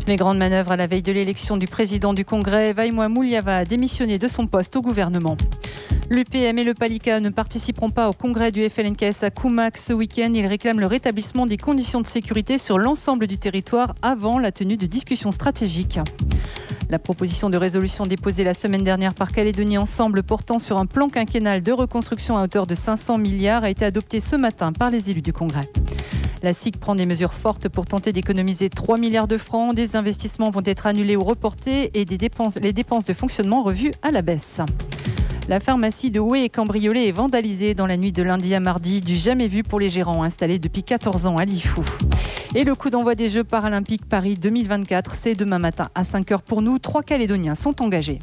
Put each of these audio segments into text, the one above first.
Les grandes manœuvres à la veille de l'élection du président du Congrès, Vaimoa Muliava a démissionné de son poste au gouvernement. L'UPM et le Palika ne participeront pas au congrès du FLNKS à Koumak ce week-end. Ils réclament le rétablissement des conditions de sécurité sur l'ensemble du territoire avant la tenue de discussions stratégiques. La proposition de résolution déposée la semaine dernière par Calédonie Ensemble portant sur un plan quinquennal de reconstruction à hauteur de 500 milliards a été adoptée ce matin par les élus du Congrès. La SIC prend des mesures fortes pour tenter d'économiser 3 milliards de francs. Des investissements vont être annulés ou reportés et les dépenses de fonctionnement revues à la baisse. La pharmacie de Houé est cambriolée et vandalisée dans la nuit de lundi à mardi, du jamais vu pour les gérants installés depuis 14 ans à Lifou. Et le coup d'envoi des Jeux paralympiques Paris 2024, c'est demain matin à 5h pour nous. 3 Calédoniens sont engagés.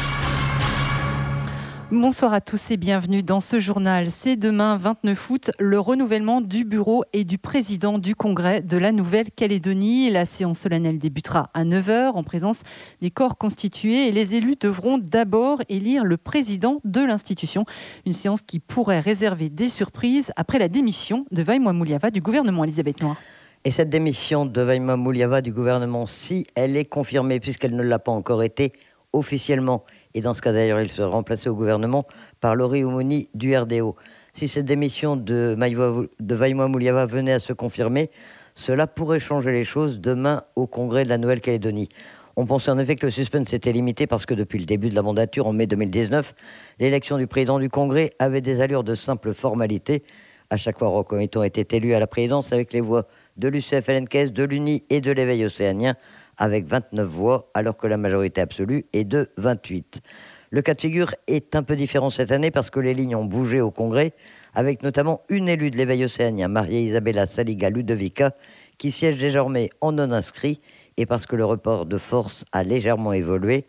Bonsoir à tous et bienvenue dans ce journal. C'est demain 29 août, le renouvellement du bureau et du président du Congrès de la Nouvelle-Calédonie. La séance solennelle débutera à 9h en présence des corps constitués et les élus devront d'abord élire le président de l'institution. Une séance qui pourrait réserver des surprises après la démission de Vaimoa Muliava du gouvernement. Elisabeth Noir. Et cette démission de Vaimoa Muliava du gouvernement, si elle est confirmée, puisqu'elle ne l'a pas encore été officiellement, et dans ce cas d'ailleurs il sera remplacé au gouvernement par Laurie Oumouni du RDO. Si cette démission de Vaimoa Muliava venait à se confirmer, cela pourrait changer les choses demain au Congrès de la Nouvelle-Calédonie. On pensait en effet que le suspense était limité parce que depuis le début de la mandature en mai 2019, l'élection du président du Congrès avait des allures de simple formalité. À chaque fois, Rocco Miton était élu à la présidence avec les voix de l'UCF-LNKS, de l'UNI et de l'Éveil océanien, avec 29 voix, alors que la majorité absolue est de 28. Le cas de figure est un peu différent cette année parce que les lignes ont bougé au Congrès, avec notamment une élue de l'Éveil océanien, Maria Isabella Saliga Ludovica, qui siège désormais en non-inscrit, et parce que le rapport de force a légèrement évolué.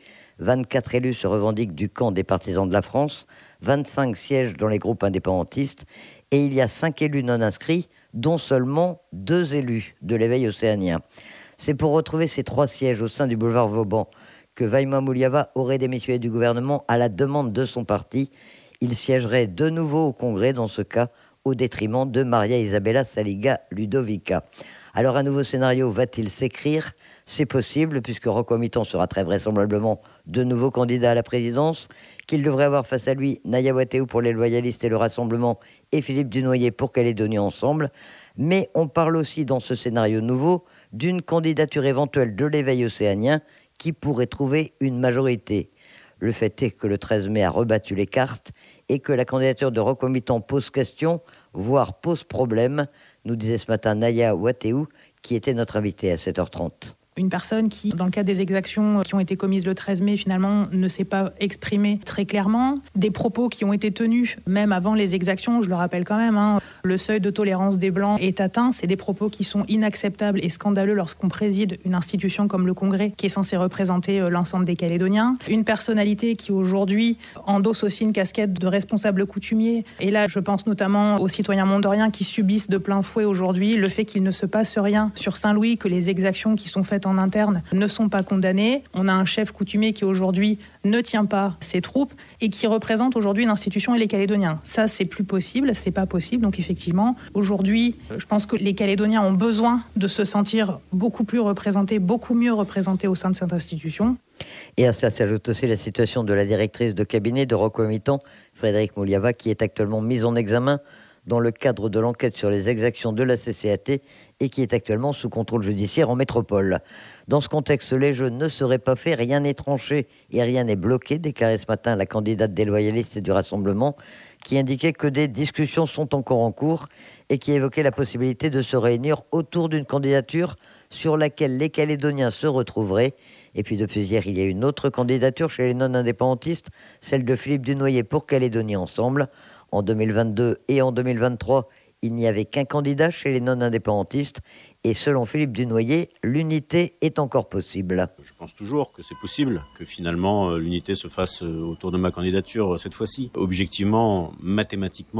24 élus se revendiquent du camp des partisans de la France, 25 siègent dans les groupes indépendantistes, et il y a 5 élus non-inscrits, dont seulement 2 élus de l'Éveil océanien. C'est pour retrouver ces 3 sièges au sein du boulevard Vauban que Vaimoa Muliava aurait démissionné du gouvernement à la demande de son parti. Il siégerait de nouveau au Congrès, dans ce cas, au détriment de Maria Isabella Saliga Ludovica. Alors un nouveau scénario va-t-il s'écrire ? C'est possible, puisque Rocco Miton sera très vraisemblablement de nouveau candidat à la présidence, qu'il devrait avoir face à lui Naya Wateou pour les loyalistes et le Rassemblement et Philippe Dunoyer pour Calédonie Ensemble. Mais on parle aussi dans ce scénario nouveau d'une candidature éventuelle de l'Éveil océanien qui pourrait trouver une majorité. Le fait est que le 13 mai a rebattu les cartes et que la candidature de Rocco Miton pose question, voire pose problème, nous disait ce matin Naya Wateou, qui était notre invitée à 7h30. Une personne qui, dans le cadre des exactions qui ont été commises le 13 mai, finalement, ne s'est pas exprimée très clairement. Des propos qui ont été tenus, même avant les exactions, je le rappelle quand même, le seuil de tolérance des Blancs est atteint. C'est des propos qui sont inacceptables et scandaleux lorsqu'on préside une institution comme le Congrès, qui est censée représenter l'ensemble des Calédoniens. Une personnalité qui, aujourd'hui, endosse aussi une casquette de responsable coutumier. Et là, je pense notamment aux citoyens mondoriens qui subissent de plein fouet aujourd'hui le fait qu'il ne se passe rien sur Saint-Louis, que les exactions qui sont faites en interne ne sont pas condamnées. On a un chef coutumier qui aujourd'hui ne tient pas ses troupes et qui représente aujourd'hui l'institution et les Calédoniens. Ça, c'est plus possible, c'est pas possible. Donc effectivement, aujourd'hui, je pense que les Calédoniens ont besoin de se sentir beaucoup plus représentés, beaucoup mieux représentés au sein de cette institution. Et à cela s'ajoute aussi la situation de la directrice de cabinet de Rocco Miton, Frédéric Muliava, qui est actuellement mise en examen dans le cadre de l'enquête sur les exactions de la CCAT et qui est actuellement sous contrôle judiciaire en métropole. Dans ce contexte, les jeux ne seraient pas faits, rien n'est tranché et rien n'est bloqué, déclarait ce matin la candidate des loyalistes et du Rassemblement, qui indiquait que des discussions sont encore en cours et qui évoquait la possibilité de se réunir autour d'une candidature sur laquelle les Calédoniens se retrouveraient. Et puis depuis hier, il y a une autre candidature chez les non-indépendantistes, celle de Philippe Dunoyer pour Calédonie Ensemble. En 2022 et en 2023, il n'y avait qu'un candidat chez les non-indépendantistes. Et selon Philippe Dunoyer, l'unité est encore possible. Je pense toujours que c'est possible, que finalement l'unité se fasse autour de ma candidature cette fois-ci. Objectivement, mathématiquement,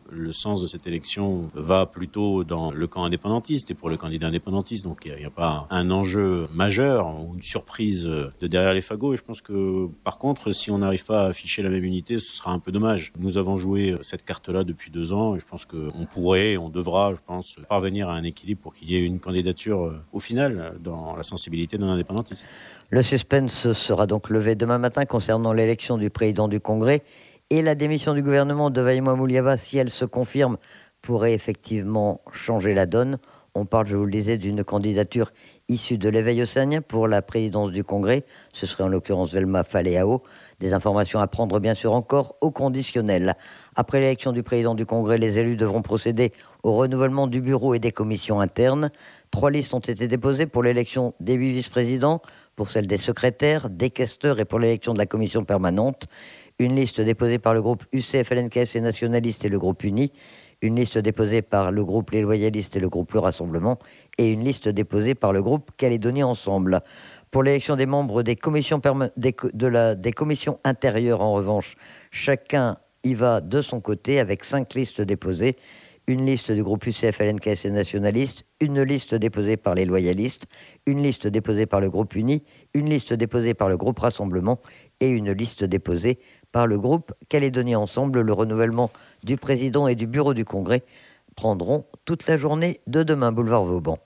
le sens de cette élection va plutôt dans le camp indépendantiste et pour le candidat indépendantiste. Donc il n'y a pas un enjeu majeur ou une surprise de derrière les fagots. Et je pense que par contre, si on n'arrive pas à afficher la même unité, ce sera un peu dommage. Nous avons joué cette carte-là depuis 2 ans et je pense qu'on pourrait, on devra, je pense, parvenir à un équilibre pour qu'il y ait une candidature au final dans la sensibilité d'un indépendantiste. Le suspense sera donc levé demain matin concernant l'élection du président du Congrès et la démission du gouvernement de Vaïmoa Mouliava, si elle se confirme, pourrait effectivement changer la donne. On parle, je vous le disais, d'une candidature issue de l'éveil océanien pour la présidence du Congrès. Ce serait en l'occurrence Velma Faleao. Des informations à prendre bien sûr encore au conditionnel. Après l'élection du président du Congrès, les élus devront procéder au renouvellement du bureau et des commissions internes. 3 listes ont été déposées pour l'élection des 8 vice-présidents, pour celle des secrétaires, des questeurs et pour l'élection de la commission permanente. Une liste déposée par le groupe UCF-LNKS et nationaliste et le groupe Uni. Une liste déposée par le groupe Les Loyalistes et le groupe Le Rassemblement, et une liste déposée par le groupe Calédonie Ensemble. Pour l'élection des membres des commissions, des commissions intérieures, en revanche, chacun y va de son côté avec 5 listes déposées. Une liste du groupe UCF, LNKS et nationaliste, une liste déposée par les loyalistes, une liste déposée par le groupe Uni, une liste déposée par le groupe Rassemblement et une liste déposée par le groupe Calédonie Ensemble. Le renouvellement du président et du bureau du Congrès prendront toute la journée de demain, boulevard Vauban.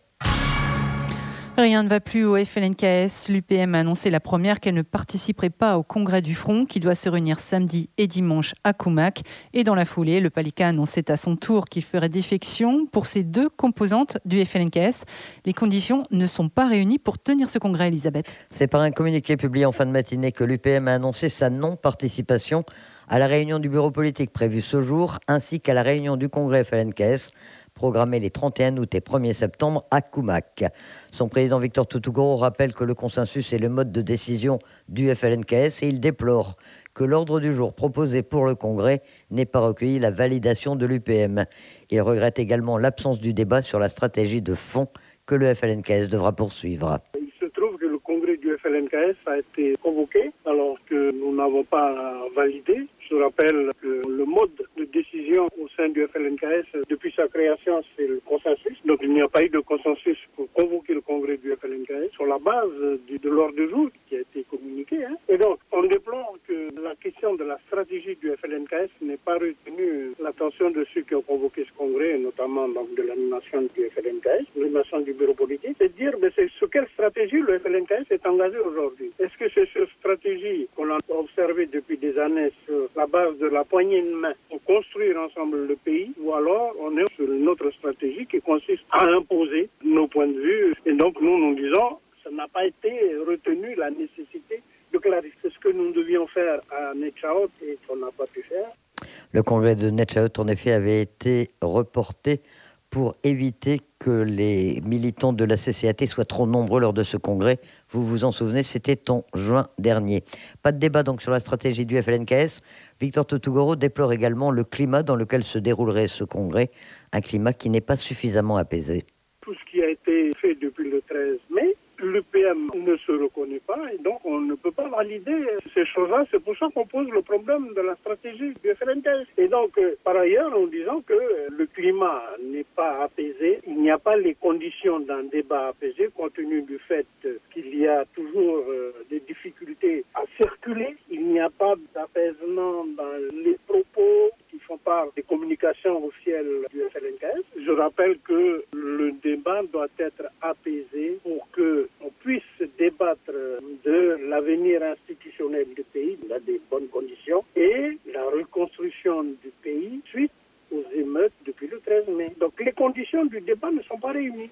Rien ne va plus au FLNKS. L'UPM a annoncé la première qu'elle ne participerait pas au congrès du Front qui doit se réunir samedi et dimanche à Koumak. Et dans la foulée, le Palika annonçait à son tour qu'il ferait défection pour ces 2 composantes du FLNKS. Les conditions ne sont pas réunies pour tenir ce congrès, Elisabeth. C'est par un communiqué publié en fin de matinée que l'UPM a annoncé sa non-participation à la réunion du bureau politique prévue ce jour, ainsi qu'à la réunion du congrès FLNKS, programmée les 31 août et 1er septembre à Koumak. Son président Victor Toutougoro rappelle que le consensus est le mode de décision du FLNKS et il déplore que l'ordre du jour proposé pour le congrès n'ait pas recueilli la validation de l'UPM. Il regrette également l'absence du débat sur la stratégie de fond que le FLNKS devra poursuivre. Il se trouve que le congrès du FLNKS a été convoqué alors que nous n'avons pas validé. Je rappelle que le mode de décision au sein du FLNKS, depuis sa création, c'est le consensus. Donc il n'y a pas eu de consensus pour convoquer le congrès du FLNKS sur la base de l'ordre du jour qui a été communiqué. Et donc on déplore que la question de la stratégie du FLNKS n'ait pas retenu l'attention de ceux qui ont convoqué ce congrès, notamment donc, de l'animation du FLNKS, l'animation du bureau politique. C'est de dire c'est sur quelle stratégie le FLNKS est engagé aujourd'hui. Est-ce que c'est cette stratégie qu'on a observée depuis des années sur la base de la poignée de main pour construire ensemble le pays, ou alors on est sur une autre stratégie qui consiste à imposer nos points de vue. Et donc nous disons, ça n'a pas été retenu la nécessité de clarifier. C'est ce que nous devions faire à Netchaot et qu'on n'a pas pu faire. Le congrès de Netchaot, en effet, avait été reporté pour éviter que les militants de la CCAT soient trop nombreux lors de ce congrès. Vous vous en souvenez, c'était en juin dernier. Pas de débat donc sur la stratégie du FLNKS. Victor Toutougoro déplore également le climat dans lequel se déroulerait ce congrès, un climat qui n'est pas suffisamment apaisé. Tout ce qui a été fait depuis le 13 mai, l'UPM ne se reconnaît pas et donc on ne peut pas valider ces choses-là. C'est pour ça qu'on pose le problème de la stratégie du FLNKS. Et donc, par ailleurs, en disant que le climat n'est pas apaisé, il n'y a pas les conditions d'un débat apaisé compte tenu du fait qu'il y a toujours des difficultés à circuler. Il n'y a pas d'apaisement dans les propos qui font part des communications officielles du FLNKS. Je rappelle que le débat doit être apaisé pour qu'on puisse débattre de l'avenir institutionnel du pays dans des bonnes conditions et la reconstruction du pays suite aux émeutes depuis le 13 mai. Donc les conditions du débat ne sont pas réunies.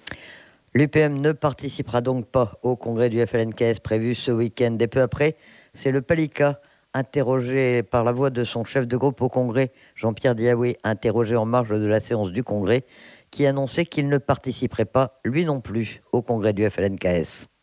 L'UPM ne participera donc pas au congrès du FLNKS prévu ce week-end. Et peu après, c'est le Palika, interrogé par la voix de son chef de groupe au congrès, Jean-Pierre Diaoué, interrogé en marge de la séance du congrès, qui annonçait qu'il ne participerait pas, lui non plus, au congrès du FLNKS.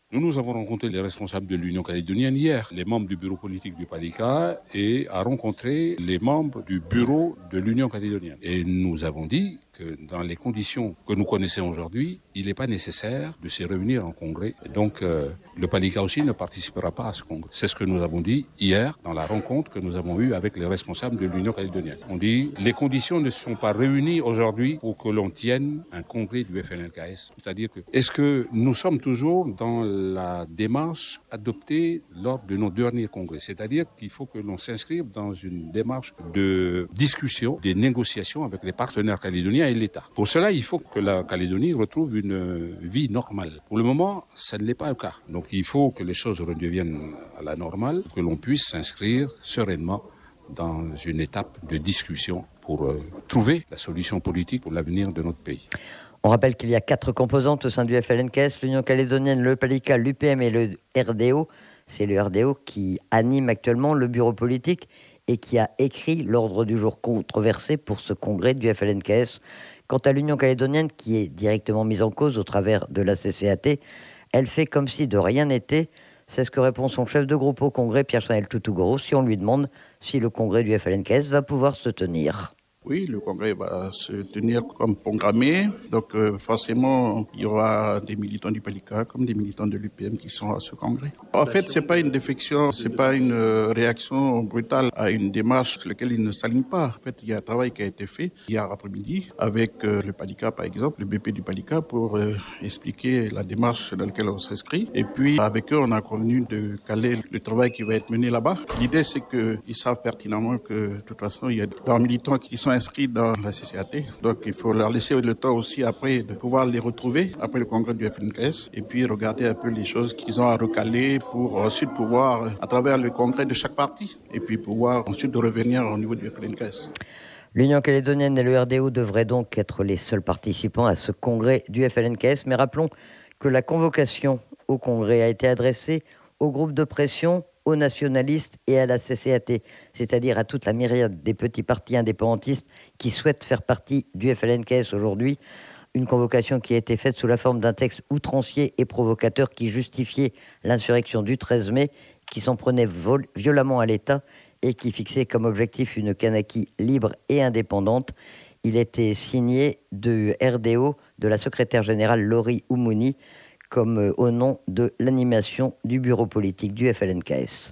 Nous avons rencontré les responsables de l'Union calédonienne hier, les membres du bureau politique du Palika, et a rencontré les membres du bureau de l'Union calédonienne. Et nous avons dit que dans les conditions que nous connaissons aujourd'hui, il n'est pas nécessaire de se réunir en congrès. Et donc, le Palika aussi ne participera pas à ce congrès. C'est ce que nous avons dit hier dans la rencontre que nous avons eue avec les responsables de l'Union calédonienne. On dit les conditions ne sont pas réunies aujourd'hui pour que l'on tienne un congrès du FLNKS. C'est-à-dire que, est-ce que nous sommes toujours dans la démarche adoptée lors de nos derniers congrès? C'est-à-dire qu'il faut que l'on s'inscrive dans une démarche de discussion, de négociation avec les partenaires calédoniens et l'État. Pour cela, il faut que la Calédonie retrouve une vie normale. Pour le moment, ça ne l'est pas le cas. Donc il faut que les choses redeviennent à la normale, que l'on puisse s'inscrire sereinement dans une étape de discussion pour trouver la solution politique pour l'avenir de notre pays. On rappelle qu'il y a 4 composantes au sein du FLNKS, l'Union calédonienne, le Palika, l'UPM et le RDO. C'est le RDO qui anime actuellement le bureau politique et qui a écrit l'ordre du jour controversé pour ce congrès du FLNKS. Quant à l'Union calédonienne, qui est directement mise en cause au travers de la CCAT, elle fait comme si de rien n'était. C'est ce que répond son chef de groupe au congrès, Pierre-Chanel Toutougoro, si on lui demande si le congrès du FLNKS va pouvoir se tenir. Oui, le congrès va se tenir comme programmé. Donc forcément, il y aura des militants du Palika comme des militants de l'UPM qui sont à ce congrès. En fait, c'est pas une défection, c'est pas une réaction brutale à une démarche sur laquelle ils ne s'alignent pas. En fait, il y a un travail qui a été fait hier après-midi avec le Palika, par exemple, le BP du Palika, pour expliquer la démarche dans laquelle on s'inscrit. Et puis, avec eux, on a convenu de caler le travail qui va être mené là-bas. L'idée, c'est qu'ils savent pertinemment que, de toute façon, il y a des militants qui sont inscrits dans la CCAT. Donc, il faut leur laisser le temps aussi après de pouvoir les retrouver après le congrès du FLNKS et puis regarder un peu les choses qu'ils ont à recaler pour ensuite pouvoir, à travers le congrès de chaque parti, et puis pouvoir ensuite revenir au niveau du FLNKS. L'Union calédonienne et le RDO devraient donc être les seuls participants à ce congrès du FLNKS. Mais rappelons que la convocation au congrès a été adressée au groupe de pression, aux nationalistes et à la CCAT, c'est-à-dire à toute la myriade des petits partis indépendantistes qui souhaitent faire partie du FLNKS aujourd'hui. Une convocation qui a été faite sous la forme d'un texte outrancier et provocateur qui justifiait l'insurrection du 13 mai, qui s'en prenait violemment à l'État et qui fixait comme objectif une Kanaki libre et indépendante. Il était signé de RDO, de la secrétaire générale Laurie Oumouni, comme au nom de l'animation du bureau politique du FLNKS.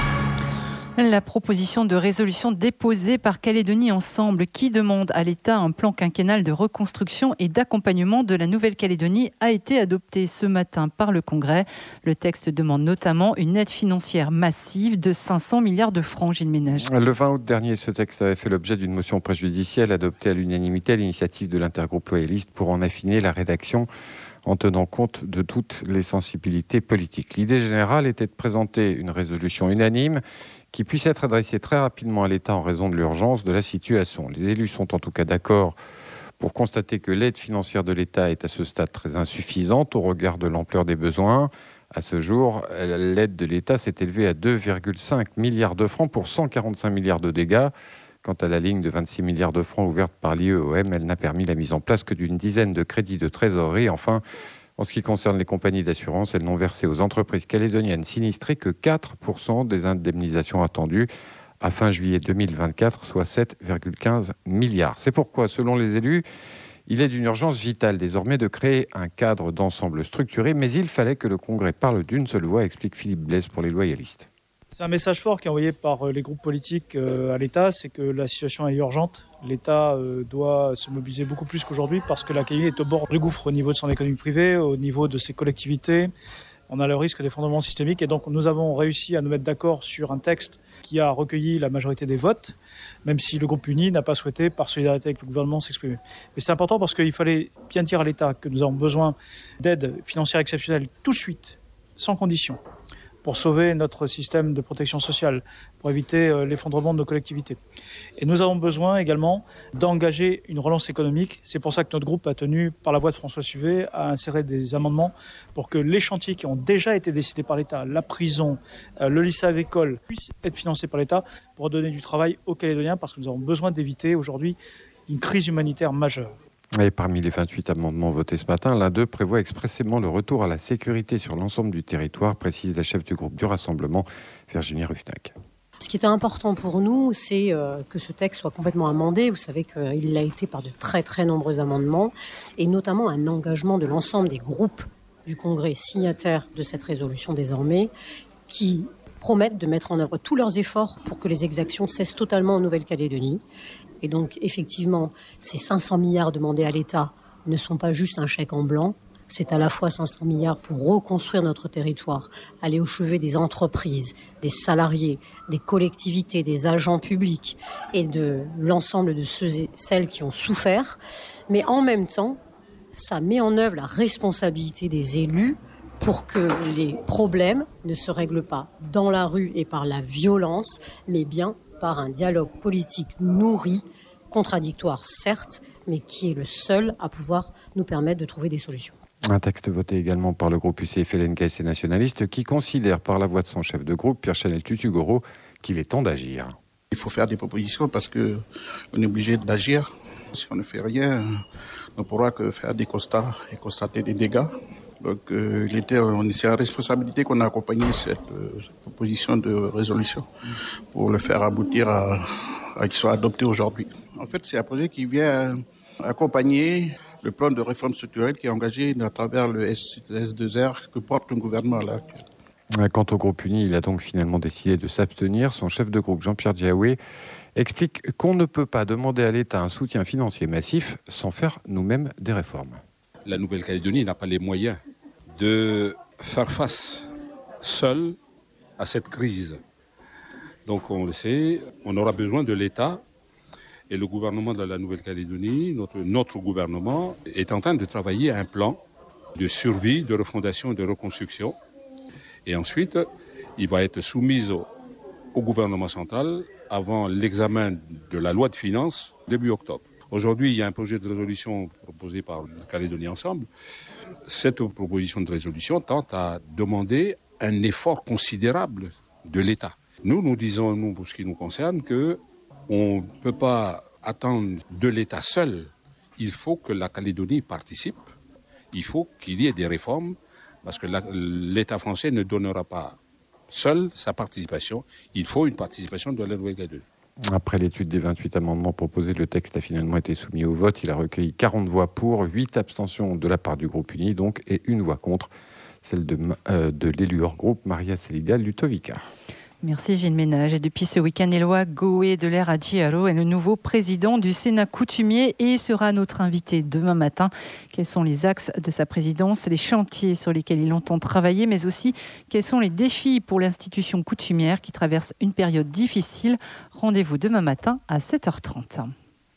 La proposition de résolution déposée par Calédonie Ensemble qui demande à l'État un plan quinquennal de reconstruction et d'accompagnement de la Nouvelle-Calédonie a été adoptée ce matin par le Congrès. Le texte demande notamment une aide financière massive de 500 milliards de francs, Gilles Ménage. Le 20 août dernier, ce texte avait fait l'objet d'une motion préjudicielle adoptée à l'unanimité à l'initiative de l'intergroupe loyaliste pour en affiner la rédaction en tenant compte de toutes les sensibilités politiques. L'idée générale était de présenter une résolution unanime qui puisse être adressée très rapidement à l'État en raison de l'urgence de la situation. Les élus sont en tout cas d'accord pour constater que l'aide financière de l'État est à ce stade très insuffisante au regard de l'ampleur des besoins. À ce jour, l'aide de l'État s'est élevée à 2,5 milliards de francs pour 145 milliards de dégâts. Quant à la ligne de 26 milliards de francs ouverte par l'IEOM, elle n'a permis la mise en place que d'une dizaine de crédits de trésorerie. Enfin, en ce qui concerne les compagnies d'assurance, elles n'ont versé aux entreprises calédoniennes sinistrées que 4% des indemnisations attendues à fin juillet 2024, soit 7,15 milliards. C'est pourquoi, selon les élus, il est d'une urgence vitale désormais de créer un cadre d'ensemble structuré, mais il fallait que le Congrès parle d'une seule voix, explique Philippe Blaise pour les loyalistes. C'est un message fort qui est envoyé par les groupes politiques à l'État, c'est que la situation est urgente. L'État doit se mobiliser beaucoup plus qu'aujourd'hui parce que la Calédonie est au bord du gouffre au niveau de son économie privée, au niveau de ses collectivités. On a le risque d'effondrement systémique et donc nous avons réussi à nous mettre d'accord sur un texte qui a recueilli la majorité des votes, même si le groupe uni n'a pas souhaité, par solidarité avec le gouvernement, s'exprimer. Mais c'est important parce qu'il fallait bien dire à l'État que nous avons besoin d'aide financière exceptionnelle tout de suite, sans condition, pour sauver notre système de protection sociale, pour éviter l'effondrement de nos collectivités. Et nous avons besoin également d'engager une relance économique. C'est pour ça que notre groupe a tenu, par la voix de François Suvet, à insérer des amendements pour que les chantiers qui ont déjà été décidés par l'État, la prison, le lycée agricole, puissent être financés par l'État pour donner du travail aux Calédoniens, parce que nous avons besoin d'éviter aujourd'hui une crise humanitaire majeure. Et parmi les 28 amendements votés ce matin, l'un d'eux prévoit expressément le retour à la sécurité sur l'ensemble du territoire, précise la chef du groupe du Rassemblement, Virginie Ruffnac. Ce qui était important pour nous, c'est que ce texte soit complètement amendé. Vous savez qu'il l'a été par de très très nombreux amendements, et notamment un engagement de l'ensemble des groupes du Congrès signataires de cette résolution désormais, qui promettent de mettre en œuvre tous leurs efforts pour que les exactions cessent totalement en Nouvelle-Calédonie. Et donc, effectivement, ces 500 milliards demandés à l'État ne sont pas juste un chèque en blanc. C'est à la fois 500 milliards pour reconstruire notre territoire, aller au chevet des entreprises, des salariés, des collectivités, des agents publics et de l'ensemble de ceux et celles qui ont souffert. Mais en même temps, ça met en œuvre la responsabilité des élus pour que les problèmes ne se règlent pas dans la rue et par la violence, mais bien par un dialogue politique nourri, contradictoire certes, mais qui est le seul à pouvoir nous permettre de trouver des solutions. Un texte voté également par le groupe UCFLNKS et nationaliste qui considère par la voix de son chef de groupe, Pierre-Chanel Tutugoro, qu'il est temps d'agir. Il faut faire des propositions parce qu'on est obligé d'agir. Si on ne fait rien, on ne pourra que faire des constats et constater des dégâts. Donc c'est la responsabilité qu'on a accompagné cette proposition de résolution pour le faire aboutir à qu'il soit adopté aujourd'hui. En fait, c'est un projet qui vient accompagner le plan de réforme structurelle qui est engagé à travers le S2R que porte le gouvernement à l'heure actuelle. Quant au groupe uni, il a donc finalement décidé de s'abstenir. Son chef de groupe, Jean-Pierre Diaoué, explique qu'on ne peut pas demander à l'État un soutien financier massif sans faire nous-mêmes des réformes. La Nouvelle-Calédonie n'a pas les moyens de faire face seule à cette crise. Donc on le sait, on aura besoin de l'État. Et le gouvernement de la Nouvelle-Calédonie, notre gouvernement, est en train de travailler à un plan de survie, de refondation et de reconstruction. Et ensuite, il va être soumis au gouvernement central avant l'examen de la loi de finances début octobre. Aujourd'hui, il y a un projet de résolution proposé par la Calédonie Ensemble. Cette proposition de résolution tente à demander un effort considérable de l'État. Nous disons, pour ce qui nous concerne, que on ne peut pas attendre de l'État seul. Il faut que la Calédonie participe. Il faut qu'il y ait des réformes parce que l'État français ne donnera pas seul sa participation. Il faut une participation de la Nouvelle-Calédonie. Après l'étude des 28 amendements proposés, le texte a finalement été soumis au vote. Il a recueilli 40 voix pour, 8 abstentions de la part du groupe uni, donc, et une voix contre, celle de l'élu hors groupe, Maria Celiga Lutovica. Merci Gilles Ménage. Et depuis ce week-end, Éloi Goé-Deler Adjiaro est le nouveau président du Sénat coutumier et sera notre invité demain matin. Quels sont les axes de sa présidence, les chantiers sur lesquels il entend travailler, mais aussi quels sont les défis pour l'institution coutumière qui traverse une période difficile. Rendez-vous demain matin à 7h30.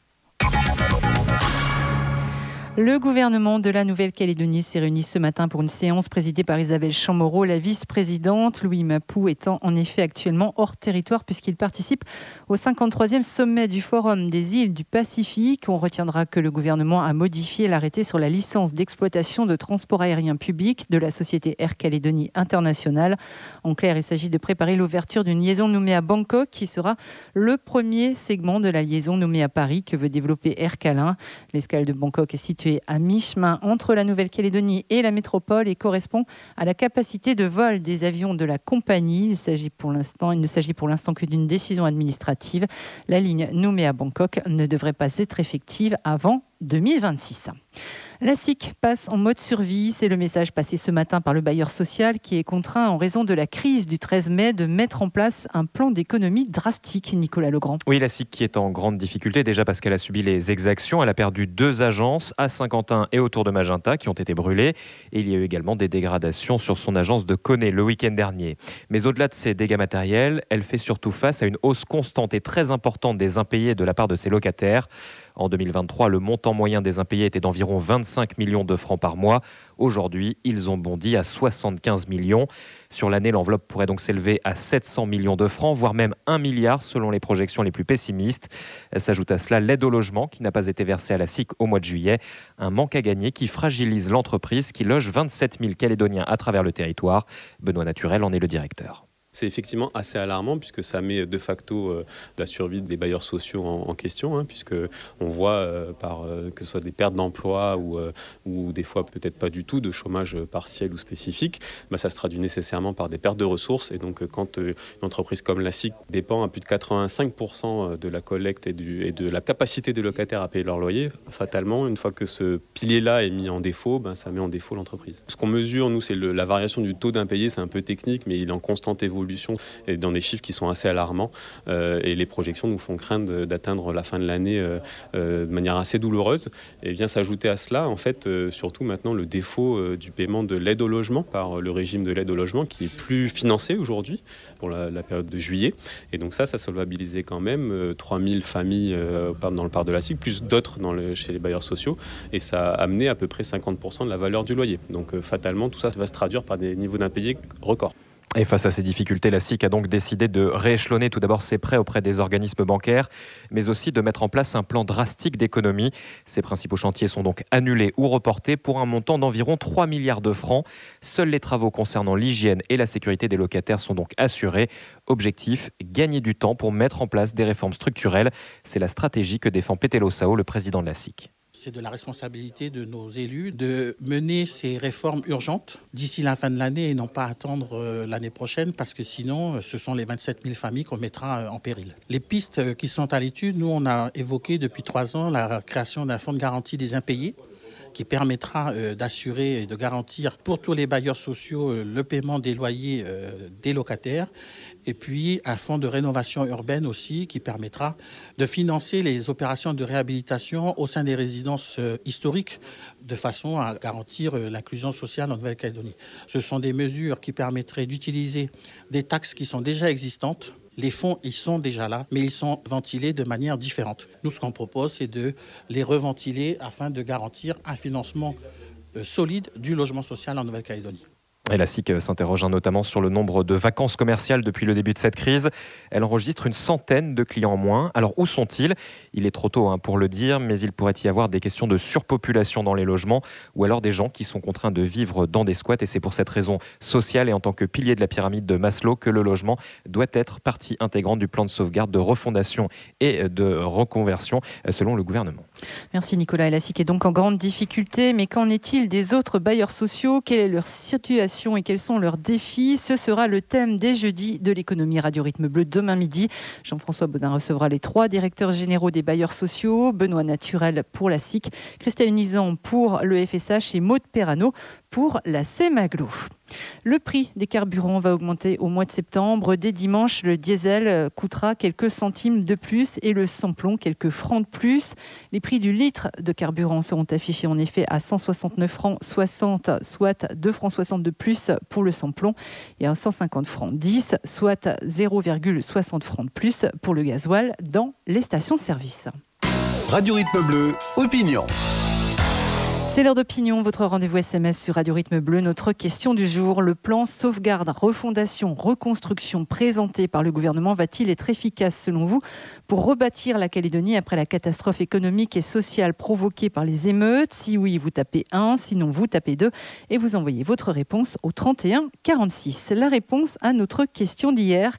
Le gouvernement de la Nouvelle-Calédonie s'est réuni ce matin pour une séance présidée par Isabelle Chamorro, la vice-présidente. Louis Mapou étant en effet actuellement hors territoire puisqu'il participe au 53e sommet du Forum des îles du Pacifique. On retiendra que le gouvernement a modifié l'arrêté sur la licence d'exploitation de transport aérien public de la société Air Calédonie International. En clair, il s'agit de préparer l'ouverture d'une liaison Nouméa-Bangkok qui sera le premier segment de la liaison Nouméa-Paris que veut développer Air Calin. L'escale de Bangkok est située à mi-chemin entre la Nouvelle-Calédonie et la métropole et correspond à la capacité de vol des avions de la compagnie. Il ne s'agit pour l'instant que d'une décision administrative. La ligne Nouméa-Bangkok ne devrait pas être effective avant 2026. La SIC passe en mode survie. C'est le message passé ce matin par le bailleur social qui est contraint en raison de la crise du 13 mai de mettre en place un plan d'économie drastique. Nicolas Legrand. Oui, la SIC qui est en grande difficulté déjà parce qu'elle a subi les exactions. Elle a perdu 2 agences à Saint-Quentin et autour de Magenta qui ont été brûlées. Et il y a eu également des dégradations sur son agence de Koné le week-end dernier. Mais au-delà de ces dégâts matériels, elle fait surtout face à une hausse constante et très importante des impayés de la part de ses locataires. En 2023, le montant moyen des impayés était d'environ 25 millions de francs par mois. Aujourd'hui, ils ont bondi à 75 millions. Sur l'année, l'enveloppe pourrait donc s'élever à 700 millions de francs, voire même 1 milliard selon les projections les plus pessimistes. S'ajoute à cela l'aide au logement qui n'a pas été versée à la SIC au mois de juillet. Un manque à gagner qui fragilise l'entreprise qui loge 27 000 Calédoniens à travers le territoire. Benoît Naturel en est le directeur. C'est effectivement assez alarmant puisque ça met de facto la survie des bailleurs sociaux en question, puisque on voit que ce soit des pertes d'emploi ou des fois peut-être pas du tout de chômage partiel ou spécifique, ça se traduit nécessairement par des pertes de ressources. Et donc quand une entreprise comme la SIC dépend à plus de 85% de la collecte et de la capacité des locataires à payer leur loyer, fatalement, une fois que ce pilier-là est mis en défaut, ça met en défaut l'entreprise. Ce qu'on mesure, nous, c'est la variation du taux d'impayé, c'est un peu technique, mais il est en constante évolution et dans des chiffres qui sont assez alarmants. Et les projections nous font craindre d'atteindre la fin de l'année de manière assez douloureuse. Et vient s'ajouter à cela, en fait, surtout maintenant, le défaut du paiement de l'aide au logement par le régime de l'aide au logement qui est plus financé aujourd'hui pour la période de juillet. Et donc ça solvabilisait quand même 3000 familles dans le parc de la SIC, plus d'autres chez les bailleurs sociaux. Et ça a amené à peu près 50% de la valeur du loyer. Donc fatalement, tout ça va se traduire par des niveaux d'impayés records. Et face à ces difficultés, la SIC a donc décidé de rééchelonner tout d'abord ses prêts auprès des organismes bancaires, mais aussi de mettre en place un plan drastique d'économie. Ses principaux chantiers sont donc annulés ou reportés pour un montant d'environ 3 milliards de francs. Seuls les travaux concernant l'hygiène et la sécurité des locataires sont donc assurés. Objectif, gagner du temps pour mettre en place des réformes structurelles. C'est la stratégie que défend Pételo Sao, le président de la SIC. C'est de la responsabilité de nos élus de mener ces réformes urgentes d'ici la fin de l'année et non pas attendre l'année prochaine parce que sinon, ce sont les 27 000 familles qu'on mettra en péril. Les pistes qui sont à l'étude, nous, on a évoqué depuis 3 ans la création d'un fonds de garantie des impayés qui permettra d'assurer et de garantir pour tous les bailleurs sociaux le paiement des loyers des locataires. Et puis un fonds de rénovation urbaine aussi qui permettra de financer les opérations de réhabilitation au sein des résidences historiques de façon à garantir l'inclusion sociale en Nouvelle-Calédonie. Ce sont des mesures qui permettraient d'utiliser des taxes qui sont déjà existantes. Les fonds, ils sont déjà là, mais ils sont ventilés de manière différente. Nous, ce qu'on propose, c'est de les reventiler afin de garantir un financement solide du logement social en Nouvelle-Calédonie. Et la SIC s'interroge notamment sur le nombre de vacances commerciales depuis le début de cette crise. Elle enregistre une centaine de clients en moins. Alors où sont-ils ? Il est trop tôt pour le dire, mais il pourrait y avoir des questions de surpopulation dans les logements ou alors des gens qui sont contraints de vivre dans des squats. Et c'est pour cette raison sociale et en tant que pilier de la pyramide de Maslow que le logement doit être partie intégrante du plan de sauvegarde, de refondation et de reconversion selon le gouvernement. Merci Nicolas. Et la SIC est donc en grande difficulté. Mais qu'en est-il des autres bailleurs sociaux ? Quelle est leur situation et quels sont leurs défis? Ce sera le thème des jeudis de l'économie Radio Rythme Bleu demain midi. Jean-François Baudin recevra les 3 directeurs généraux des bailleurs sociaux, Benoît Naturel pour la SIC, Christelle Nizan pour le FSH et Maud Perrano pour la Semaglo. Le prix des carburants va augmenter au mois de septembre. Dès dimanche, le diesel coûtera quelques centimes de plus et le samplon quelques francs de plus. Les prix du litre de carburant seront affichés en effet à 169 francs 60, soit 2 francs 60 de plus pour le samplon et à 150 francs 10, soit 0,60 francs de plus pour le gasoil dans les stations-service. Radio Rythme Bleu, opinion. C'est l'heure d'opinion, votre rendez-vous SMS sur Radio Rythme Bleu. Notre question du jour, le plan sauvegarde, refondation, reconstruction présenté par le gouvernement va-t-il être efficace selon vous pour rebâtir la Calédonie après la catastrophe économique et sociale provoquée par les émeutes? Si oui, vous tapez 1, sinon vous tapez 2 et vous envoyez votre réponse au 31 46. La réponse à notre question d'hier,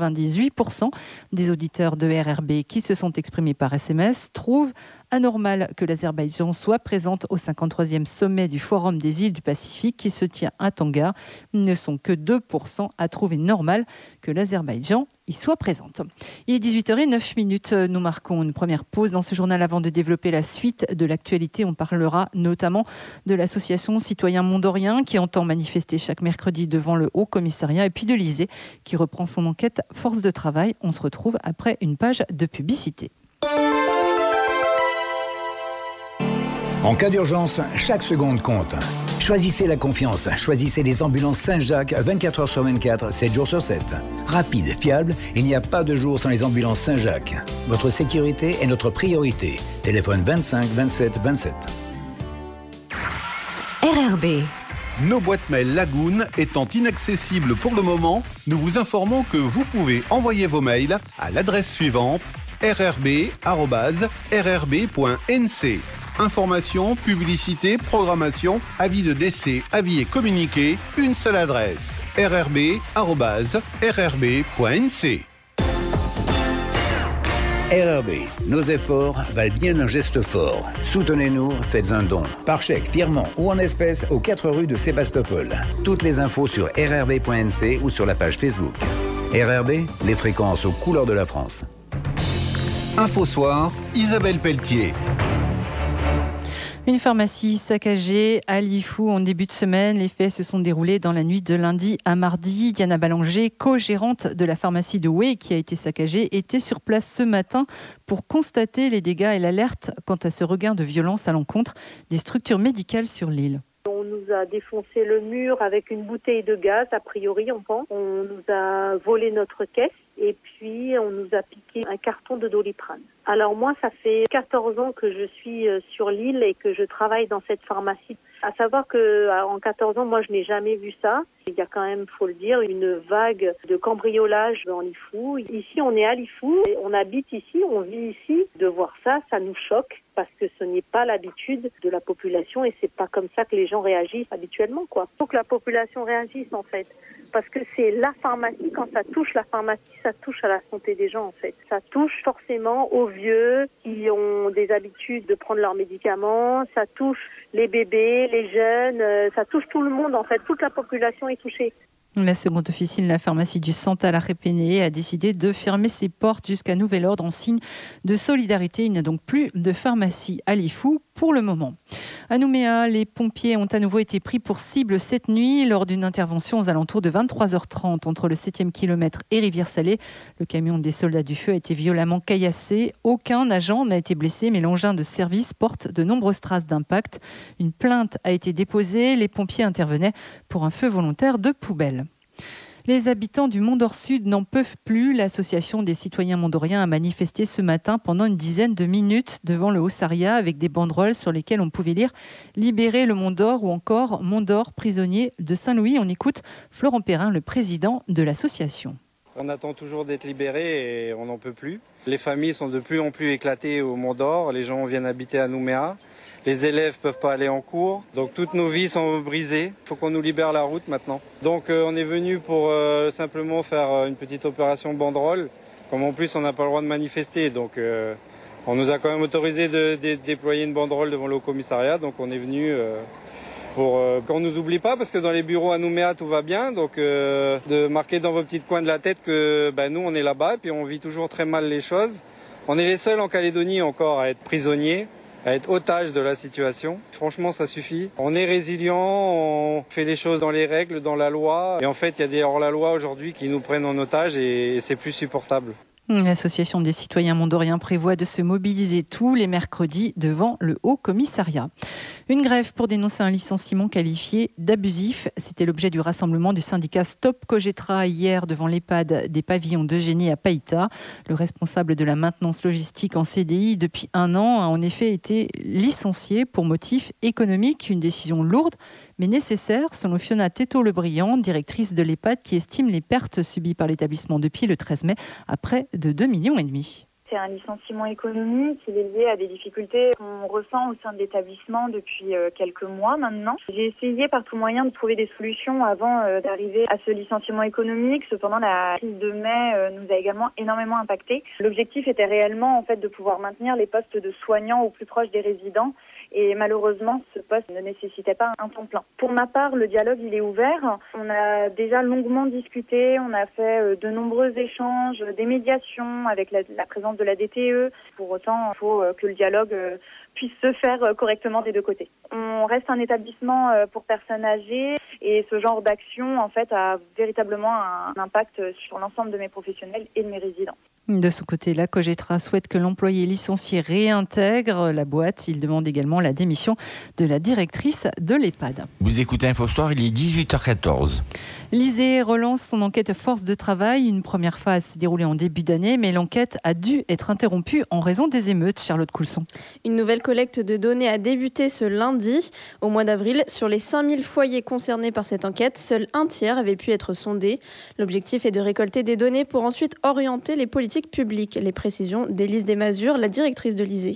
98% des auditeurs de RRB qui se sont exprimés par SMS trouvent anormal que l'Azerbaïdjan soit présente au 53e sommet du Forum des îles du Pacifique qui se tient à Tonga. Ils ne sont que 2% à trouver normal que l'Azerbaïdjan y soit présente. Il est 18h09. Nous marquons une première pause dans ce journal avant de développer la suite de l'actualité. On parlera notamment de l'association Citoyens Mondoriens qui entend manifester chaque mercredi devant le Haut Commissariat et puis de l'ISEE qui reprend son enquête force de travail. On se retrouve après une page de publicité. En cas d'urgence, chaque seconde compte. Choisissez la confiance. Choisissez les ambulances Saint-Jacques 24h sur 24, 7 jours sur 7. Rapide, fiable, il n'y a pas de jour sans les ambulances Saint-Jacques. Votre sécurité est notre priorité. Téléphone 25 27 27. RRB. Nos boîtes mail Lagoon étant inaccessibles pour le moment, nous vous informons que vous pouvez envoyer vos mails à l'adresse suivante rrb@rrb.nc. Information, publicité, programmation, avis de décès, avis et communiqués, une seule adresse. rrb@rrb.nc. RRB, nos efforts valent bien un geste fort. Soutenez-nous, faites un don. Par chèque, virement ou en espèces aux 4 rues de Sébastopol. Toutes les infos sur rrb.nc ou sur la page Facebook. RRB, les fréquences aux couleurs de la France. Info Soir, Isabelle Pelletier. Une pharmacie saccagée à Lifou en début de semaine. Les faits se sont déroulés dans la nuit de lundi à mardi. Diana Ballanger, co-gérante de la pharmacie de Houé qui a été saccagée, était sur place ce matin pour constater les dégâts et l'alerte quant à ce regain de violence à l'encontre des structures médicales sur l'île. On nous a défoncé le mur avec une bouteille de gaz, a priori, on pense. On nous a volé notre caisse et puis on nous a piqué un carton de Doliprane. Alors moi, ça fait 14 ans que je suis sur l'île et que je travaille dans cette pharmacie. À savoir que en 14 ans, moi, je n'ai jamais vu ça. Il y a quand même, faut le dire, une vague de cambriolage dans Lifou. Ici, on est à Lifou, on habite ici, on vit ici. De voir ça, ça nous choque parce que ce n'est pas l'habitude de la population et c'est pas comme ça que les gens réagissent habituellement, quoi. Il faut que la population réagisse, en fait. Parce que c'est la pharmacie, quand ça touche la pharmacie, ça touche à la santé des gens, en fait. Ça touche forcément aux vieux qui ont des habitudes de prendre leurs médicaments, ça touche les bébés, les jeunes, ça touche tout le monde, en fait. Toute la population est touchée. La seconde officine, la pharmacie du Santal à Répéné, a décidé de fermer ses portes jusqu'à nouvel ordre en signe de solidarité. Il n'y a donc plus de pharmacie à Lifou pour le moment. À Nouméa, les pompiers ont à nouveau été pris pour cible cette nuit lors d'une intervention aux alentours de 23h30 entre le 7e kilomètre et Rivière-Salée. Le camion des soldats du feu a été violemment caillassé. Aucun agent n'a été blessé, mais l'engin de service porte de nombreuses traces d'impact. Une plainte a été déposée. Les pompiers intervenaient pour un feu volontaire de poubelle. Les habitants du Mont-d'Or-Sud n'en peuvent plus. L'Association des citoyens mondoriens a manifesté ce matin pendant une dizaine de minutes devant le Haut-Saria avec des banderoles sur lesquelles on pouvait lire « Libérer le Mont-d'Or » ou encore « Mont-d'Or, prisonnier de Saint-Louis ». On écoute Florent Perrin, le président de l'association. On attend toujours d'être libérés et on n'en peut plus. Les familles sont de plus en plus éclatées au Mont-d'Or. Les gens viennent habiter à Nouméa. Les élèves peuvent pas aller en cours, donc toutes nos vies sont brisées. Il faut qu'on nous libère la route maintenant. Donc on est venu pour simplement faire une petite opération banderole. Comme en plus on n'a pas le droit de manifester, donc on nous a quand même autorisé de déployer une banderole devant le commissariat. Donc on est venu pour qu'on nous oublie pas, parce que dans les bureaux à Nouméa tout va bien. Donc de marquer dans vos petits coins de la tête que nous on est là-bas et puis on vit toujours très mal les choses. On est les seuls en Calédonie encore à être prisonniers, à être otage de la situation. Franchement, ça suffit. On est résilient, on fait les choses dans les règles, dans la loi. Et en fait, il y a des hors-la-loi aujourd'hui qui nous prennent en otage et c'est plus supportable. L'Association des citoyens mondoriens prévoit de se mobiliser tous les mercredis devant le Haut-Commissariat. Une grève pour dénoncer un licenciement qualifié d'abusif. C'était l'objet du rassemblement du syndicat Stop Cogetra hier devant l'EHPAD des pavillons d'Eugénie à Païta. Le responsable de la maintenance logistique en CDI depuis 1 an a en effet été licencié pour motif économique. Une décision lourde mais nécessaire, selon Fiona Této-Lebriand, directrice de l'EHPAD, qui estime les pertes subies par l'établissement depuis le 13 mai à près de 2,5 millions. C'est un licenciement économique, il est lié à des difficultés qu'on ressent au sein de l'établissement depuis quelques mois maintenant. J'ai essayé par tout moyen de trouver des solutions avant d'arriver à ce licenciement économique. Cependant, la crise de mai nous a également énormément impacté. L'objectif était réellement en fait de pouvoir maintenir les postes de soignants au plus proche des résidents. Et malheureusement, ce poste ne nécessitait pas un temps plein. Pour ma part, le dialogue, il est ouvert. On a déjà longuement discuté, on a fait de nombreux échanges, des médiations avec la présence de la DTE. Pour autant, il faut que le dialogue puisse se faire correctement des deux côtés. On reste un établissement pour personnes âgées et ce genre d'action, en fait, a véritablement un impact sur l'ensemble de mes professionnels et de mes résidents. De son côté, la Cogetra souhaite que l'employé licencié réintègre la boîte. Il demande également la démission de la directrice de l'EHPAD. Vous écoutez Info Soir, il est 18h14. L'ISEE relance son enquête force de travail. Une première phase s'est déroulée en début d'année, mais l'enquête a dû être interrompue en raison des émeutes. Charlotte Coulson. Une nouvelle collecte de données a débuté ce lundi. Au mois d'avril, sur les 5000 foyers concernés par cette enquête, seul un tiers avait pu être sondé. L'objectif est de récolter des données pour ensuite orienter les politiques publiques. Les précisions d'Élise Desmazures, la directrice de l'ISEE.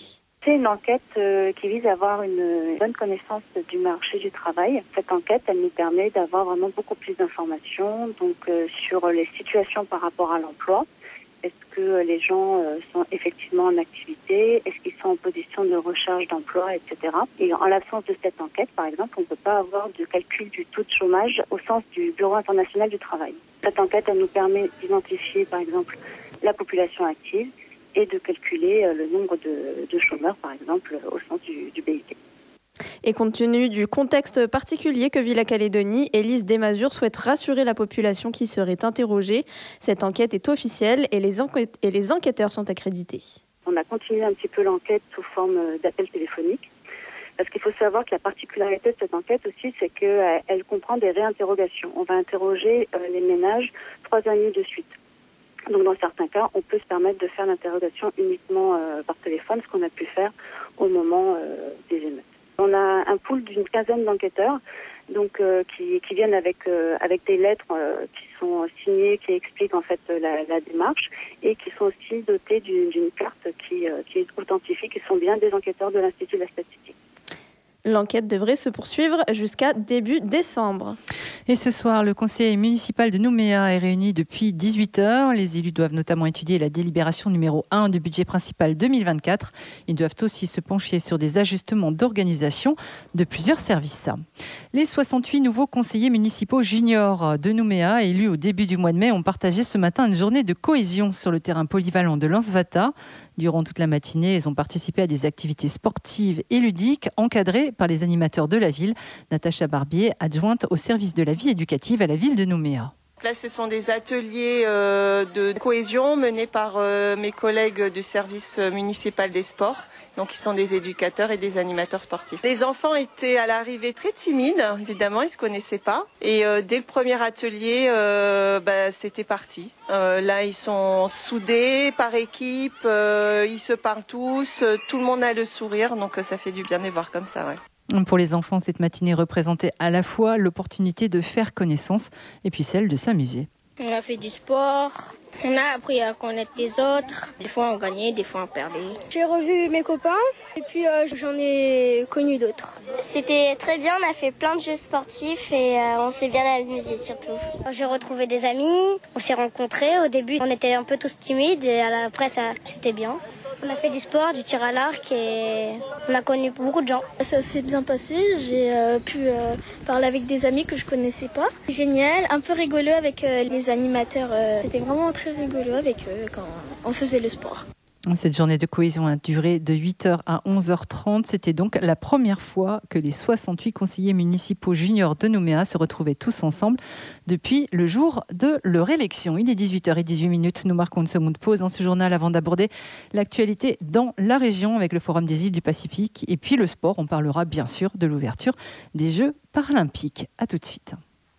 C'est une enquête qui vise à avoir une bonne connaissance du marché du travail. Cette enquête, elle nous permet d'avoir vraiment beaucoup plus d'informations sur les situations par rapport à l'emploi. Est-ce que les gens sont effectivement en activité? Est-ce qu'ils sont en position de recherche d'emploi, etc. Et en l'absence de cette enquête, par exemple, on ne peut pas avoir de calcul du taux de chômage au sens du Bureau international du travail. Cette enquête, elle nous permet d'identifier, par exemple, la population active et de calculer le nombre de chômeurs, par exemple, au sens du BIP. Et compte tenu du contexte particulier que vit la Calédonie, Élise Desmazures souhaite rassurer la population qui serait interrogée. Cette enquête est officielle et les enquêteurs sont accrédités. On a continué un petit peu l'enquête sous forme d'appel téléphonique. Parce qu'il faut savoir que la particularité de cette enquête aussi, c'est qu'elle comprend des réinterrogations. On va interroger les ménages 3 années de suite. Donc dans certains cas, on peut se permettre de faire l'interrogation uniquement par téléphone, ce qu'on a pu faire au moment des émeutes. On a un pool d'une quinzaine d'enquêteurs donc qui viennent avec des lettres qui sont signées, qui expliquent en fait la démarche et qui sont aussi dotés d'une carte qui authentifie qu'ils sont bien des enquêteurs de l'Institut de la statistique. L'enquête devrait se poursuivre jusqu'à début décembre. Et ce soir, le conseil municipal de Nouméa est réuni depuis 18h. Les élus doivent notamment étudier la délibération numéro 1 du budget principal 2024. Ils doivent aussi se pencher sur des ajustements d'organisation de plusieurs services. Les 68 nouveaux conseillers municipaux juniors de Nouméa, élus au début du mois de mai, ont partagé ce matin une journée de cohésion sur le terrain polyvalent de Lansvata. Durant toute la matinée, ils ont participé à des activités sportives et ludiques encadrées par les animateurs de la ville. Natacha Barbier, adjointe au service de la vie éducative à la ville de Nouméa. Là, ce sont des ateliers de cohésion menés par mes collègues du service municipal des sports, donc qui sont des éducateurs et des animateurs sportifs. Les enfants étaient à l'arrivée très timides, évidemment, ils se connaissaient pas. Et dès le premier atelier, c'était parti. Là, ils sont soudés par équipe, ils se parlent tous, tout le monde a le sourire, donc ça fait du bien de les voir comme ça, ouais. Pour les enfants, cette matinée représentait à la fois l'opportunité de faire connaissance et puis celle de s'amuser. On a fait du sport, on a appris à connaître les autres. Des fois on gagnait, des fois on perdait. J'ai revu mes copains et puis j'en ai connu d'autres. C'était très bien, on a fait plein de jeux sportifs et on s'est bien amusé surtout. J'ai retrouvé des amis, on s'est rencontrés. Au début on était un peu tous timides et après c'était bien. On a fait du sport, du tir à l'arc et on a connu beaucoup de gens. Ça s'est bien passé, j'ai pu parler avec des amis que je connaissais pas. Génial, un peu rigolo avec les animateurs. C'était vraiment très rigolo avec eux quand on faisait le sport. Cette journée de cohésion a duré de 8h à 11h30. C'était donc la première fois que les 68 conseillers municipaux juniors de Nouméa se retrouvaient tous ensemble depuis le jour de leur élection. Il est 18h18. Nous marquons une seconde pause dans ce journal avant d'aborder l'actualité dans la région avec le Forum des îles du Pacifique. Et puis le sport, on parlera bien sûr de l'ouverture des Jeux paralympiques. À tout de suite.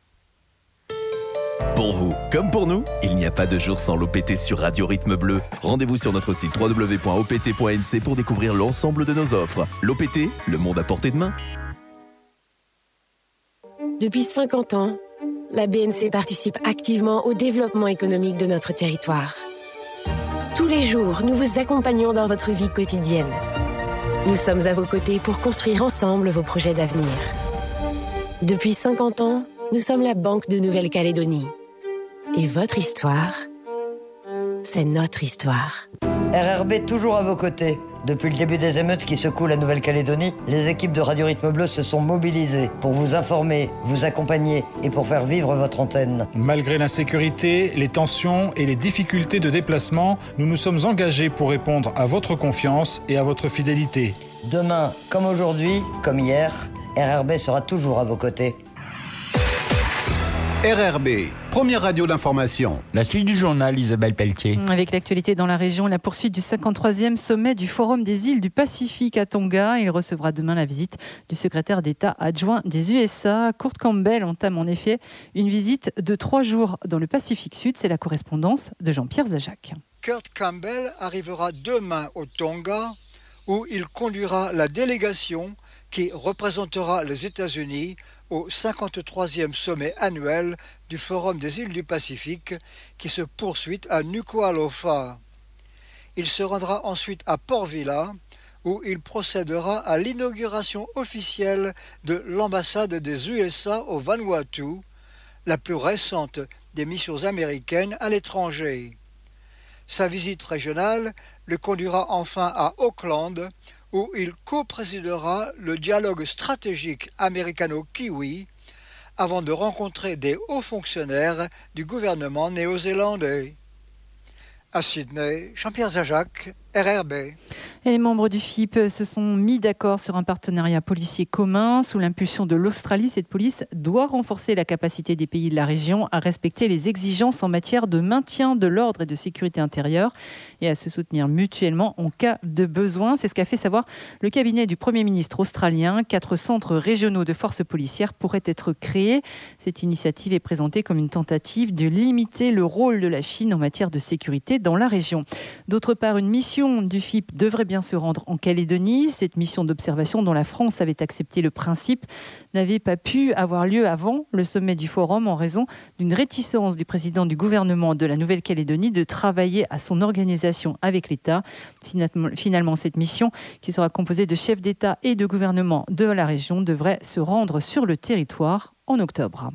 Pour vous, comme pour nous, il n'y a pas de jour sans l'OPT sur Radio Rythme Bleu. Rendez-vous sur notre site www.opt.nc pour découvrir l'ensemble de nos offres. L'OPT, le monde à portée de main. Depuis 50 ans, la BNC participe activement au développement économique de notre territoire. Tous les jours, nous vous accompagnons dans votre vie quotidienne. Nous sommes à vos côtés pour construire ensemble vos projets d'avenir. Depuis 50 ans, nous sommes la Banque de Nouvelle-Calédonie. Et votre histoire, c'est notre histoire. RRB toujours à vos côtés. Depuis le début des émeutes qui secouent la Nouvelle-Calédonie, les équipes de Radio Rythme Bleu se sont mobilisées pour vous informer, vous accompagner et pour faire vivre votre antenne. Malgré l'insécurité, les tensions et les difficultés de déplacement, nous nous sommes engagés pour répondre à votre confiance et à votre fidélité. Demain, comme aujourd'hui, comme hier, RRB sera toujours à vos côtés. RRB, première radio d'information. La suite du journal, Isabelle Pelletier. Avec l'actualité dans la région, la poursuite du 53e sommet du Forum des îles du Pacifique à Tonga. Il recevra demain la visite du secrétaire d'État adjoint des USA. Kurt Campbell entame en effet une visite de 3 jours dans le Pacifique Sud. C'est la correspondance de Jean-Pierre Zajac. Kurt Campbell arrivera demain au Tonga où il conduira la délégation qui représentera les États-Unis au 53e sommet annuel du Forum des îles du Pacifique qui se poursuit à Nuku'alofa. Il se rendra ensuite à Port Vila où il procédera à l'inauguration officielle de l'ambassade des USA au Vanuatu, la plus récente des missions américaines à l'étranger. Sa visite régionale le conduira enfin à Auckland, où il co-présidera le dialogue stratégique américano-kiwi avant de rencontrer des hauts fonctionnaires du gouvernement néo-zélandais. À Sydney, Jean-Pierre Zajac, RRB. Et les membres du FIP se sont mis d'accord sur un partenariat policier commun. Sous l'impulsion de l'Australie, cette police doit renforcer la capacité des pays de la région à respecter les exigences en matière de maintien de l'ordre et de sécurité intérieure et à se soutenir mutuellement en cas de besoin. C'est ce qu'a fait savoir le cabinet du Premier ministre australien. 4 centres régionaux de forces policières pourraient être créés. Cette initiative est présentée comme une tentative de limiter le rôle de la Chine en matière de sécurité dans la région. D'autre part, une mission du FIP devrait bien se rendre en Calédonie. Cette mission d'observation dont la France avait accepté le principe n'avait pas pu avoir lieu avant le sommet du forum en raison d'une réticence du président du gouvernement de la Nouvelle-Calédonie de travailler à son organisation avec l'État. Finalement, cette mission, qui sera composée de chefs d'État et de gouvernement de la région, devrait se rendre sur le territoire en octobre.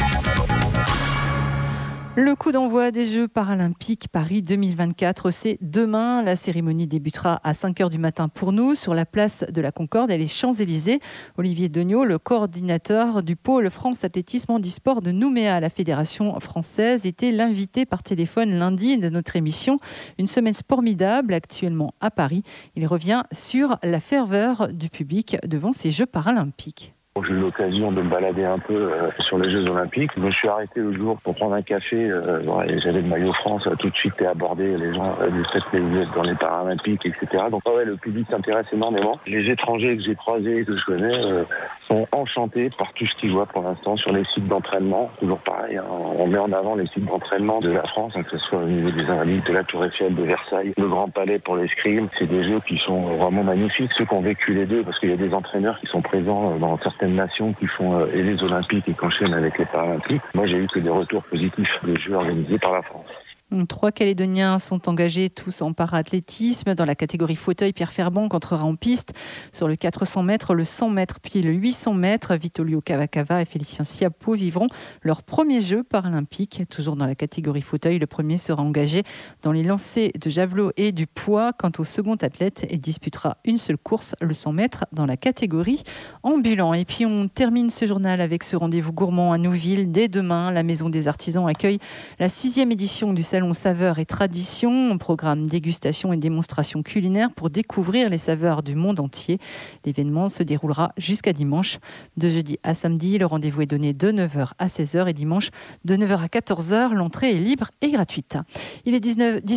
Le coup d'envoi des Jeux paralympiques Paris 2024, c'est demain. La cérémonie débutera à 5h du matin pour nous sur la place de la Concorde et les Champs-Élysées. Olivier Degnaud, le coordinateur du pôle France Athlétisme Handisport de Nouméa à la Fédération française, était l'invité par téléphone lundi de notre émission. Une semaine formidable actuellement à Paris. Il revient sur la ferveur du public devant ces Jeux paralympiques. J'ai eu l'occasion de me balader un peu sur les Jeux Olympiques. Je me suis arrêté le jour pour prendre un café. J'avais le maillot France tout de suite et abordé les gens du fait que vous êtes dans les Paralympiques, etc. Donc le public s'intéresse énormément. Les étrangers que j'ai croisés, que je connais, sont enchantés par tout ce qu'ils voient pour l'instant sur les sites d'entraînement. Toujours pareil, hein. On met en avant les sites d'entraînement de la France, hein, que ce soit au niveau des Invalides, de la Tour Eiffel, de Versailles, le Grand Palais pour l'escrime. C'est des jeux qui sont vraiment magnifiques. Ceux qui ont vécu les deux, parce qu'il y a des entraîneurs qui sont présents dans certaines nations qui font et les Olympiques et qui enchaînent avec les Paralympiques. Moi, j'ai eu que des retours positifs des Jeux organisés par la France. 3 Calédoniens sont engagés tous en para-athlétisme. Dans la catégorie fauteuil, Pierre Ferbank entrera en piste sur le 400 mètres, le 100 mètres puis le 800 mètres. Vitolio Cavacava et Félicien Siapo vivront leur premier jeu paralympique. Toujours dans la catégorie fauteuil, le premier sera engagé dans les lancers de javelot et du poids. Quant au second athlète, il disputera une seule course, le 100 mètres, dans la catégorie ambulant. Et puis on termine ce journal avec ce rendez-vous gourmand à Nouville. Dès demain, la Maison des Artisans accueille la 6e édition du Salon Saveurs et Traditions, programme dégustation et démonstration culinaire pour découvrir les saveurs du monde entier. L'événement se déroulera jusqu'à dimanche. De jeudi à samedi, le rendez-vous est donné de 9h à 16h et dimanche de 9h à 14h. L'entrée est libre et gratuite. Il est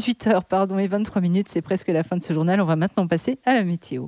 18h et 23 minutes, c'est presque la fin de ce journal. On va maintenant passer à la météo.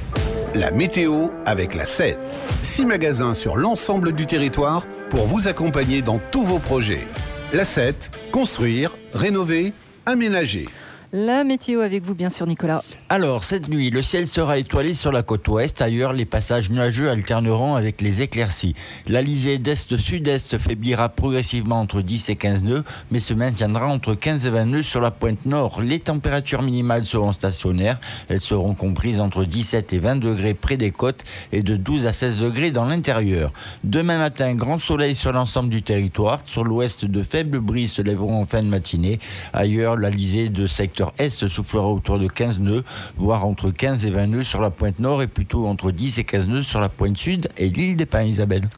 La météo avec la 7. 6 magasins sur l'ensemble du territoire pour vous accompagner dans tous vos projets. La 7, construire, rénover, aménager. La météo avec vous, bien sûr, Nicolas. Alors, cette nuit, le ciel sera étoilé sur la côte ouest. Ailleurs, les passages nuageux alterneront avec les éclaircies. L'alizé d'est-sud-est se faiblira progressivement entre 10 et 15 nœuds, mais se maintiendra entre 15 et 20 nœuds sur la pointe nord. Les températures minimales seront stationnaires. Elles seront comprises entre 17 et 20 degrés près des côtes et de 12 à 16 degrés dans l'intérieur. Demain matin, grand soleil sur l'ensemble du territoire. Sur l'ouest, de faibles brises se lèveront en fin de matinée. Ailleurs, l'alizé de secteur est soufflera autour de 15 nœuds, voire entre 15 et 20 nœuds sur la pointe nord et plutôt entre 10 et 15 nœuds sur la pointe sud et l'île des Pins, Isabelle.